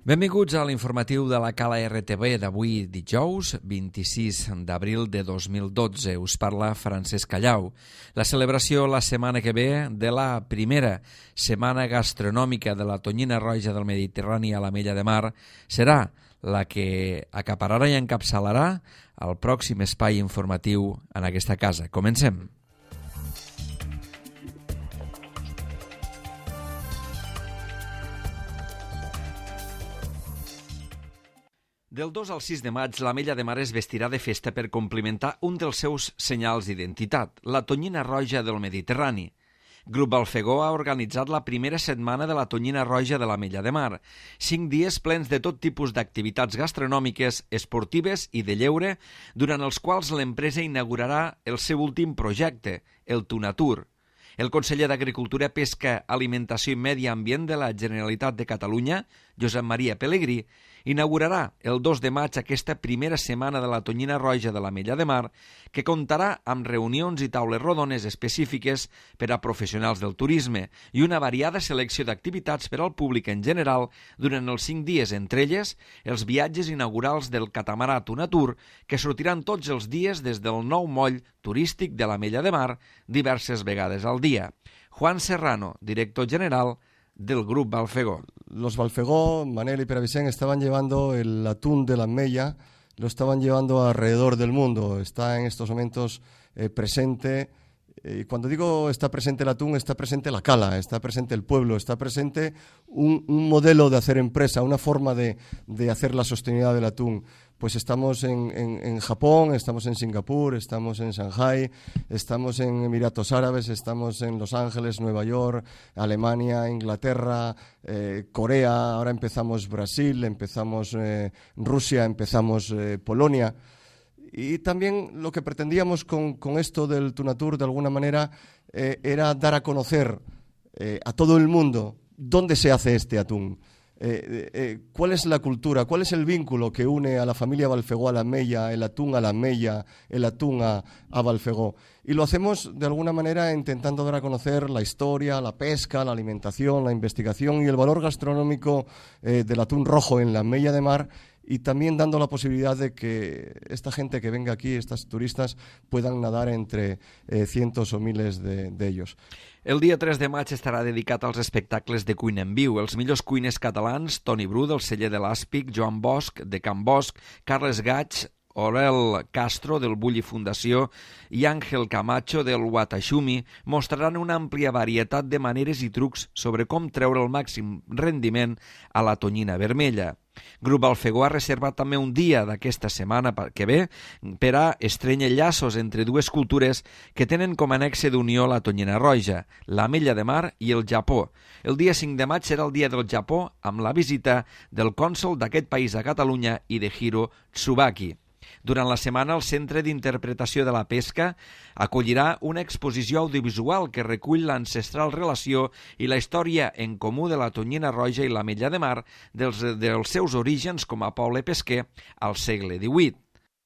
Benvinguts a l'informatiu de la Cala RTV d'avui dijous, 26 d'abril de 2012. Us parla Francesc Callau. La celebració la setmana que ve de la primera setmana gastronòmica de la tonyina roja del Mediterrani a l'Ametlla de Mar serà la que acapararà i encapçalarà el pròxim espai informatiu en aquesta casa. Comencem. Del 2 al 6 de maig, l'Ametlla de Mar es vestirà de festa per complimentar un dels seus senyals d'identitat, la tonyina roja del Mediterrani. Grup Balfegó ha organitzat la primera setmana de la tonyina roja de l'Ametlla de Mar. 5 dies plens de tot tipus d'activitats gastronòmiques, esportives i de lleure, durant els quals l'empresa inaugurarà el seu últim projecte, el Tunatur. El conseller d'Agricultura, Pesca, Alimentació i Medi Ambient de la Generalitat de Catalunya, Josep Maria Pelegrí, inaugurarà el 2 de maig aquesta primera setmana de la tonyina roja de l'Ametlla de Mar, que comptarà amb reunions i taules rodones específiques per a professionals del turisme i una variada selecció d'activitats per al públic en general durant els 5 dies, entre elles els viatges inaugurals del catamarà Tunatur, que sortiran tots els dies des del nou moll turístic de l'Ametlla de Mar diverses vegades al dia. Juan Serrano, director general del Grup Balfegó. Los Balfegó, Manel y Pere Vicent, estaban llevando el atún de la Ametlla, lo estaban llevando alrededor del mundo. Está en estos momentos presente. Y cuando digo está presente el atún, está presente la cala, está presente el pueblo, está presente un modelo de hacer empresa, una forma de hacer la sostenibilidad del atún. Pues estamos en Japón, estamos en Singapur, estamos en Shanghái, estamos en Emiratos Árabes, estamos en Los Ángeles, Nueva York, Alemania, Inglaterra, Corea, ahora empezamos Brasil, empezamos Rusia, empezamos Polonia. Y también lo que pretendíamos con esto del Tunatur, de alguna manera, era dar a conocer a todo el mundo dónde se hace este atún. ¿Cuál es la cultura? ¿Cuál es el vínculo que une a la familia Balfegó a la Ametlla, el atún a la Ametlla, el atún a Balfegó? Y lo hacemos de alguna manera intentando dar a conocer la historia, la pesca, la alimentación, la investigación y el valor gastronómico del atún rojo en la Ametlla de Mar, y también dando la posibilidad de que esta gente que venga aquí, estos turistas, puedan nadar entre cientos o miles de ellos. El dia 3 de maig estarà dedicat als espectacles de cuina en viu. Els millors cuiners catalans, Toni Bru, del celler de l'Àspic, Joan Bosch, de Can Bosch, Carles Gaig, Orel Castro, del Bulli Fundació, i Àngel Camacho, del Watashumi, mostraran una àmplia varietat de maneres i trucs sobre com treure el màxim rendiment a la tonyina vermella. Grup Balfegó ha reservat també un dia d'aquesta setmana que ve per a estrènyer llaços entre dues cultures que tenen com a nexe d'unió la tonyina roja, l'Ametlla de Mar i el Japó. El dia 5 de maig serà el dia del Japó, amb la visita del cònsol d'aquest país a Catalunya i de Hiro Tsubaki. Durant la setmana, el Centre d'Interpretació de la Pesca acollirà una exposició audiovisual que recull l'ancestral relació i la història en comú de la tonyina roja i l'Ametlla de Mar dels seus orígens com a poble pesquer al segle XVIII.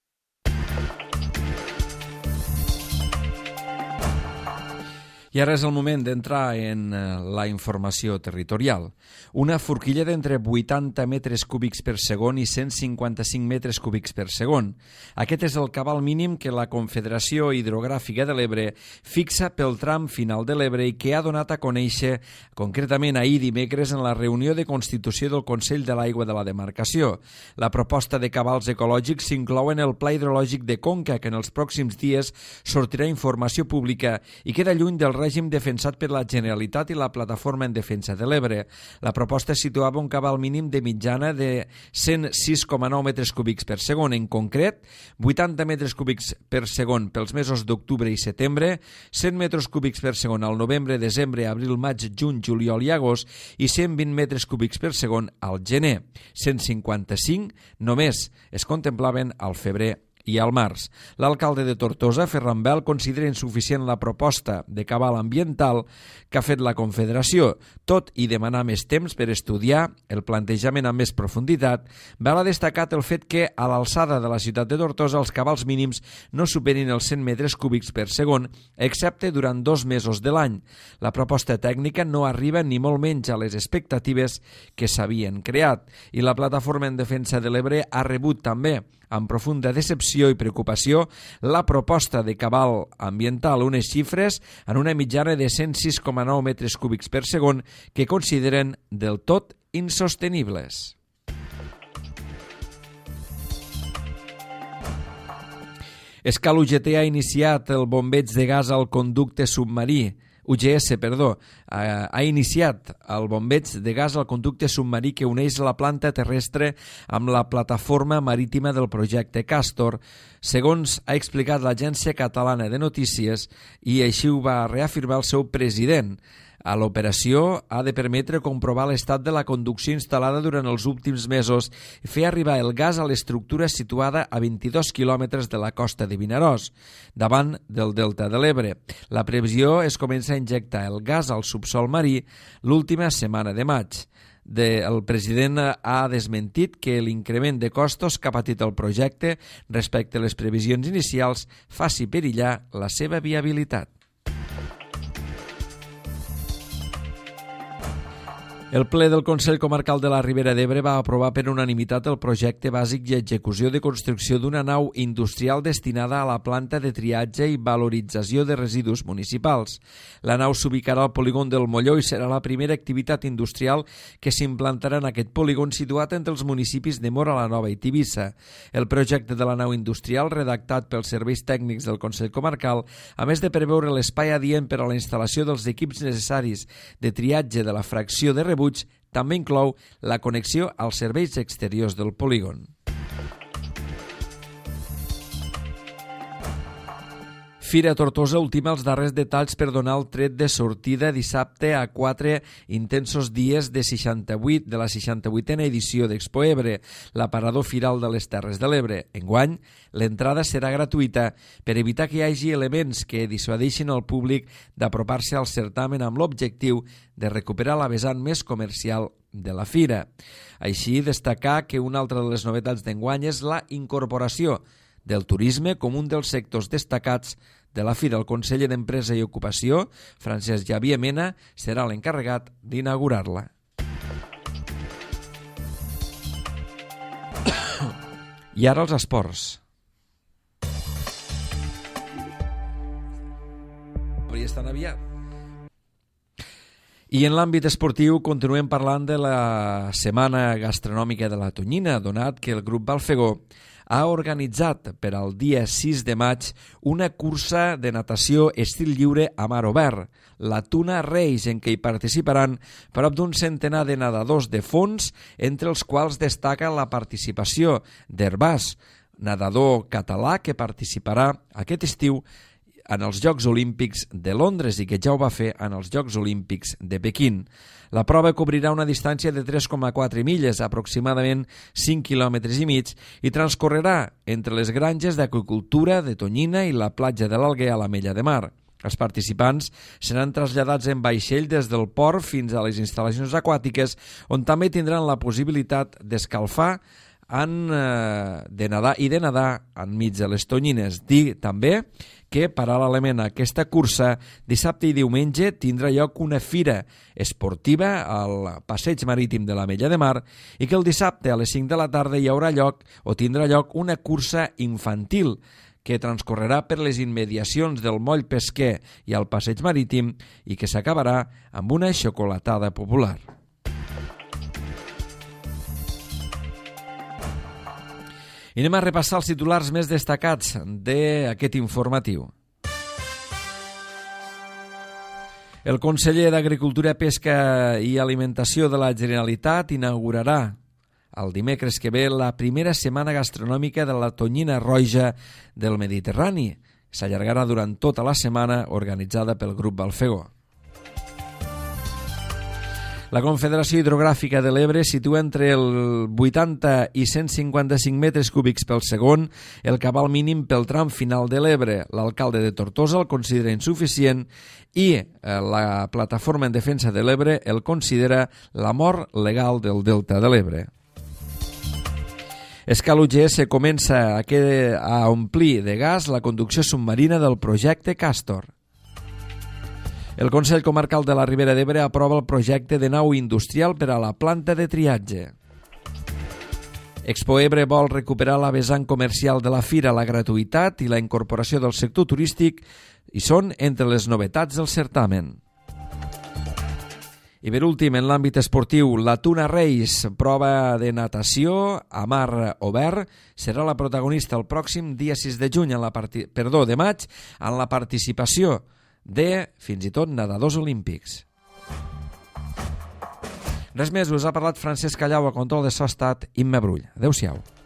I ara és el moment d'entrar en la informació territorial. Una forquilla d'entre 80 metres cúbics per segon i 155 metres cúbics per segon. Aquest és el cabal mínim que la Confederació Hidrogràfica de l'Ebre fixa pel tram final de l'Ebre i que ha donat a conèixer concretament ahir dimecres en la reunió de constitució del Consell de l'Aigua de la demarcació. La proposta de cabals ecològics s'inclou en el Pla Hidrològic de Conca, que en els pròxims dies sortirà informació pública i queda lluny del règim defensat per la Generalitat i la Plataforma en Defensa de l'Ebre. La proposta situava un cabal mínim de mitjana de 106,9 metres cúbics per segon. En concret, 80 metres cúbics per segon pels mesos d'octubre i setembre, 100 metres cúbics per segon al novembre, desembre, abril, maig, juny, juliol i agost i 120 metres cúbics per segon al gener. 155 només es contemplaven al febrer i al març. L'alcalde de Tortosa, Ferran Bel, considera insuficient la proposta de cabal ambiental que ha fet la Confederació. Tot i demanar més temps per estudiar el plantejament amb més profunditat, Bel ha destacat el fet que a l'alçada de la ciutat de Tortosa els cabals mínims no superin els 100 metres cúbics per segon, excepte durant 2 mesos de l'any. La proposta tècnica no arriba ni molt menys a les expectatives que s'havien creat i la plataforma en defensa de l'Ebre ha rebut també amb profunda decepció i preocupació la proposta de cabal ambiental, unes xifres en una mitjana de 106,9 metres cúbics per segon que consideren del tot insostenibles. Escal UGT ha iniciat el bombeig de gas al conducte submarí. UGS, ha iniciat el bombeig de gas al conducte submarí que uneix la planta terrestre amb la plataforma marítima del projecte Castor, segons ha explicat l'Agència Catalana de Notícies, i així ho va reafirmar el seu president. A l'operació ha de permetre comprovar l'estat de la conducció instal·lada durant els últims mesos i fer arribar el gas a l'estructura situada a 22 quilòmetres de la costa de Vinaròs, davant del delta de l'Ebre. La previsió es comença a injectar el gas al subsòl marí l'última setmana de maig. El president ha desmentit que l'increment de costos que ha patit el projecte respecte a les previsions inicials faci perillar la seva viabilitat. El ple del Consell Comarcal de la Ribera d'Ebre va aprovar per unanimitat el projecte bàsic i execució de construcció d'una nau industrial destinada a la planta de triatge i valorització de residus municipals. La nau s'ubicarà al polígon del Molló i serà la primera activitat industrial que s'implantarà en aquest polígon situat entre els municipis de Móra la Nova i Tivissa. El projecte de la nau industrial, redactat pels serveis tècnics del Consell Comarcal, a més de preveure l'espai adient per a la instal·lació dels equips necessaris de triatge de la fracció de rebuig, també inclou la connexió als serveis exteriors del polígon. Fira Tortosa ultima els darrers detalls per donar el tret de sortida dissabte a 4 intensos dies de la 68a edició d'Expo Ebre, l'aparador firal de les Terres de l'Ebre. Enguany, l'entrada serà gratuïta per evitar que hi hagi elements que dissuadeixin el públic d'apropar-se al certamen amb l'objectiu de recuperar la vessant més comercial de la fira. Així, destacar que una altra de les novetats d'enguany és la incorporació del turisme com un dels sectors destacats de la fira. El conseller d'Empresa i Ocupació, Francesc Xavier Mena, serà l'encarregat d'inaugurar-la. I ara els esports. Hauria estat aviat. I en l'àmbit esportiu continuem parlant de la Setmana Gastronòmica de la Tonyina, donat que el grup Balfegó ha organitzat per al dia 6 de maig una cursa de natació estil lliure a mar obert, la Tuna Race, en què hi participaran prop d'un centenar de nedadors de fons, entre els quals destaca la participació d'Herbàs, nedador català que participarà aquest estiu en els Jocs Olímpics de Londres i que ja ho va fer en els Jocs Olímpics de Pequín. La prova cobrirà una distància de 3,4 milles, aproximadament 5 quilòmetres i mig, i transcorrerà entre les granges d'aqüicultura de Tonyina i la platja de l'Alguer a l'Ametlla de Mar. Els participants seran traslladats en vaixell des del port fins a les instal·lacions aquàtiques, on també tindran la possibilitat d'escalfar de nedar enmig de les tonyines. Dir també que, paral·lelament a aquesta cursa, dissabte i diumenge tindrà lloc una fira esportiva al passeig marítim de l'Ametlla de Mar i que el dissabte a les 5 de la tarda hi haurà lloc o tindrà lloc una cursa infantil que transcorrerà per les immediacions del moll pesquer i al passeig marítim i que s'acabarà amb una xocolatada popular. I anem a repassar els titulars més destacats d'aquest informatiu. El conseller d'Agricultura, Pesca i Alimentació de la Generalitat inaugurarà el dimecres que ve la primera setmana gastronòmica de la Tonyina Roja del Mediterrani. S'allargarà durant tota la setmana, organitzada pel grup Balfegó. La Confederació Hidrogràfica de l'Ebre situa entre el 80 i 155 metres cúbics pel segon el cabal mínim pel tram final de l'Ebre. L'alcalde de Tortosa el considera insuficient i la Plataforma en Defensa de l'Ebre el considera la mort legal del Delta de l'Ebre. Escal UGS comença a omplir de gas la conducció submarina del projecte Castor. El Consell Comarcal de la Ribera d'Ebre aprova el projecte de nau industrial per a la planta de triatge. Expo Ebre vol recuperar la vessant comercial de la fira, la gratuïtat i la incorporació del sector turístic i són entre les novetats del certamen. I per últim, en l'àmbit esportiu, la Tuna Race, prova de natació a mar obert, serà la protagonista el pròxim dia 6 de maig en la participació de, fins i tot, nedadors olímpics. Res més, us ha parlat Francesc Callau, a control de so ha estat Imma Brull. Adéu-siau.